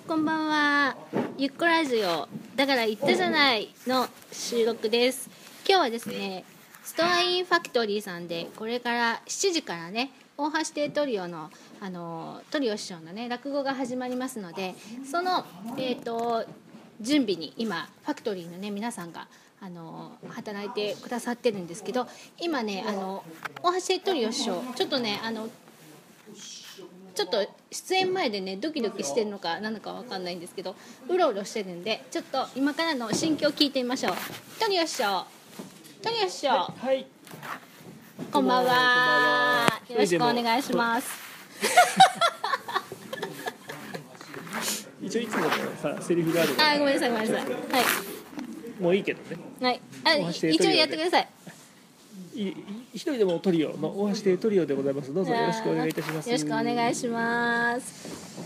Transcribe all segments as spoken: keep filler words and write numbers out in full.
こんばんは。ゆっこラジオだから言ったじゃないの収録です。今日はですね、ストアインファクトリーさんでこれからしちじからね、大橋亭トリオのあのトリオ師匠のね落語が始まりますので、そのえっ、と準備に今ファクトリーのね皆さんがあの働いてくださってるんですけど、今ねあの大橋亭トリオ師匠ちょっとねあのちょっと出演前でねドキドキしてるのか何だか分かんないんですけど、うろうろしてるんで、ちょっと今からの心境を聞いてみましょう。トリオ師匠、トリオ師匠、 はい、 こんばんは。 こんばんは。 よろしくお願いします。 一応いつものさセリフがあるから。 あ、ごめんなさいごめんなさい。はいもういいけどね。 はい。あ、 大橋亭トリオで一応やってください。 い一人でもトリオの大橋亭トリオでございます。どうぞよろしくお願いいたします。 よろしくお願いします。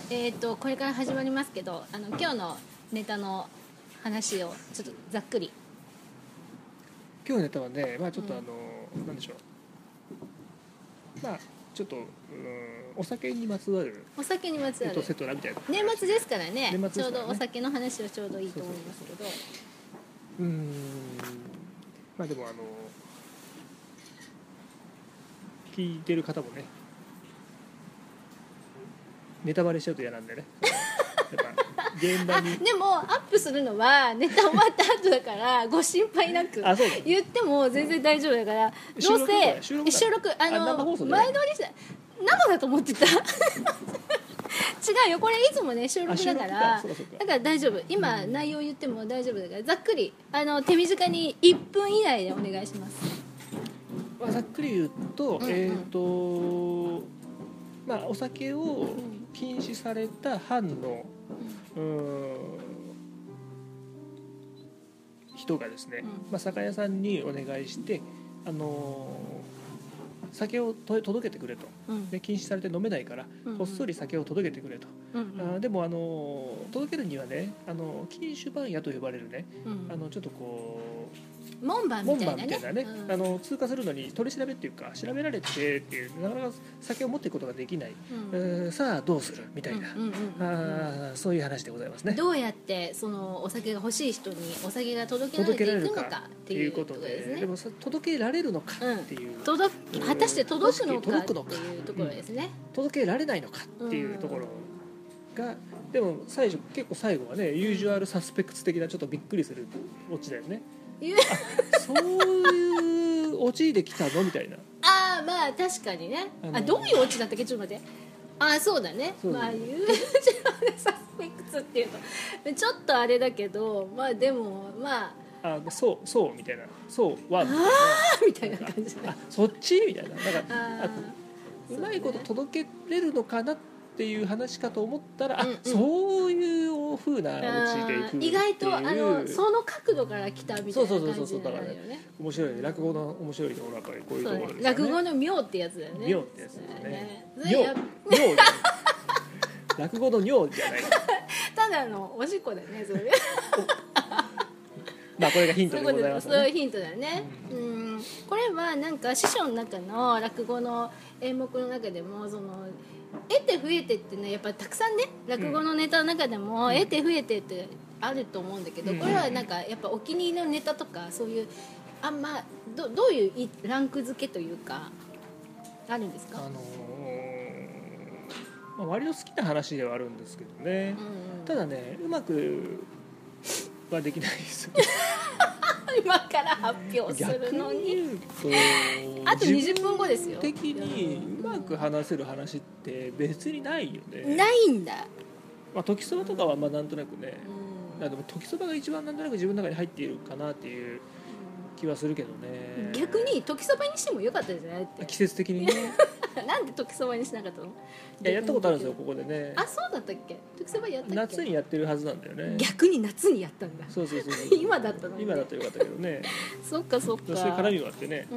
えっ、ー、とこれから始まりますけど、あの今日のネタの話をちょっとざっくり。 今日のネタはね、まあちょっとあの、うん、なんでしょう。まあちょっと、うん、お酒にまつわるお酒にまつわるセトラみたいな。 年末ですからね。 年末ですからね。 ちょうどお酒の話はちょうどいいと思いますけど。 そうそうそう。うーん。まあでもあの聞いてる方もね、ネタバレしちゃうと嫌なんでね。やっぱ現場にでもアップするのはネタ終わった後だからご心配なくあそう言っても全然大丈夫だから、どうせ収録収録あのあ生放送で前撮りして生だと思ってた違うよ、これいつもね収録だからあ収録かそうかそうかだから大丈夫。今内容言っても大丈夫だから、ざっくりあの手短にいっぷん以内でお願いします。 まあ、ざっくり言うと、 うんうん、 えっ、ー、とまあお酒を禁止された藩の、うん、人がですね、うん、まあ、酒屋さんにお願いして、あのー、酒をと届けてくれと、うん、で禁止されて飲めないから、うんうん、こっそり酒を届けてくれと、うんうん、あでも、あのー、届けるにはね、あの禁酒番屋と呼ばれるね、うん、あのちょっとこう門番みたいなね、 門番みたいなね、うん、あの通過するのに取り調べっていうか調べられてっていう、なかなか酒を持っていくことができない、うん、さあどうするみたいな、あそういう話でございますね。 どうやってそのお酒が欲しい人にお酒が届けられていくのかっていうことですね。 でも届けられるのかっていう、うん、 届果たして届くのかっていうところですね、 うん、届けられないのかっていうところが、うん、でも最初結構最後はねユージュアルサスペクツ的なちょっとびっくりするオチだよね。あそういうオチで来たのみたいな。 ああまあ確かにね。あ、あどういうオチだったっけ、ちょっと待って。ああそうだね。まあユージュアルサスペクツっていうとちょっとあれだけど、まあでもまああそうそうみたいな、そうはあみたいな感じで、 あそっちみたいな、なんかあうまいこと届けれるのかなっていう話かと思ったら、うんうん、あそういう風なオチでいく、 意外とあのその角度から来たみたいな感じになるよね。そうそうそうそう、だからね面白いね、落語の面白いところはこういうところですよね。 落語の妙ってやつだよね。 妙ってやつだよね。妙妙落語の妙じゃないただのおしっこだよねそれまあこれがヒントでございますね。 そういうヒントだよね、うん、うんこれはなんか師匠の中の落語の演目の中でもその得て増えてってね、やっぱりたくさんね落語のネタの中でも得て増えてってあると思うんだけど、これはなんかやっぱお気に入りのネタとかそういうあんま ど, どういうランク付けというかあるんですか？ あのーまあ、割と好きな話ではあるんですけどね、うんうん、ただねうまくはできないですよ今から発表するのに逆に言うとあとにじゅっぷんごですよ。 的にうまく話せる話って別にないよね。 ないんだ。 まあ、時そばとかはまあなんとなくね、うん、でも時そばが一番なんとなく自分の中に入っているかなっていう気はするけどね。 逆に時そばにしてもよかったじゃないって。 季節的にねなんで時そばにしなかったの？いややったことあるんですよここでね。 あそうだったっけ？時そばやったっけ？ 夏にやってるはずなんだよね。 逆に夏にやったんだ。 そうそうそうそう今だったのに、ね、 今だったらよかったけどねそっかそっか。 そういう絡みがあってね、 うん、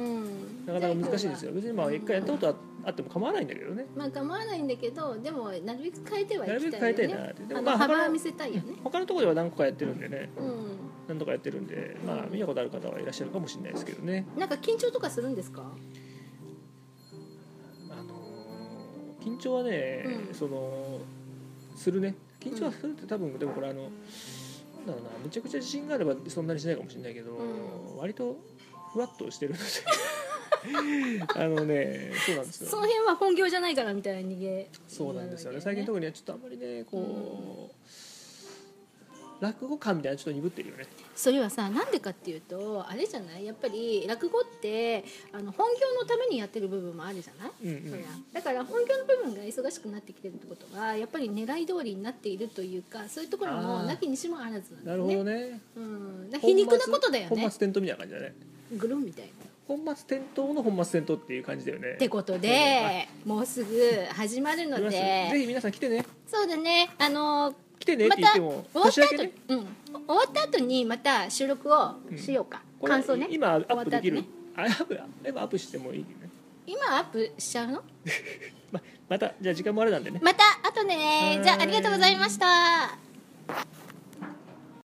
なかなか難しいんですよ。別にまあ一回やったことあっても構わないんだけどね。 まあ構わないんだけど、でもなるべく変えてはいきたいよね。 なるべく変えたいなって。 でもまあ幅は見せたいよね。 他のところでは何個かやってるんでね、うん、何とかやってるんで、まあ見たことある方はいらっしゃるかもしれないですけどね。 なんか緊張とかするんですか？ あのー、緊張はね、うん、そのするね。緊緊張するって多分でもこれあのなんだろうな、めちゃくちゃ自信があればそんなにしないかもしれないけど、うん、割とふわっとしてるのであのね、そうなんですよ。 その辺は本業じゃないからみたいな逃げ、 そうなんですよね。最近特にはちょっとあんまりねこう、うん、落語感みたいなちょっと鈍ってるよね。 それはさ、なんでかっていうとあれじゃない、やっぱり落語ってあの本業のためにやってる部分もあるじゃない、うんうん、そりゃだから本業の部分が忙しくなってきてるってことはやっぱり狙い通りになっているというか、そういうところもなきにしもあらずなんだよね。なるほどね、うん、だ皮肉なことだよね。 本末転倒みたいな感じだね。 グルンみたいな本末転倒の本末転倒っていう感じだよね。 ってことで、もうすぐ始まるのでぜひ皆さん来てね。 そうだね、あの来てねって言っても、 また終わった後、ね、うん、終わった後にまた収録をしようか、うん、感想ね。 今アップできる、ね、あアップ今アップしてもいいね。 今アップしちゃうのま, またじゃあ時間もあれなんでね。 またあとね。じゃあありがとうございました。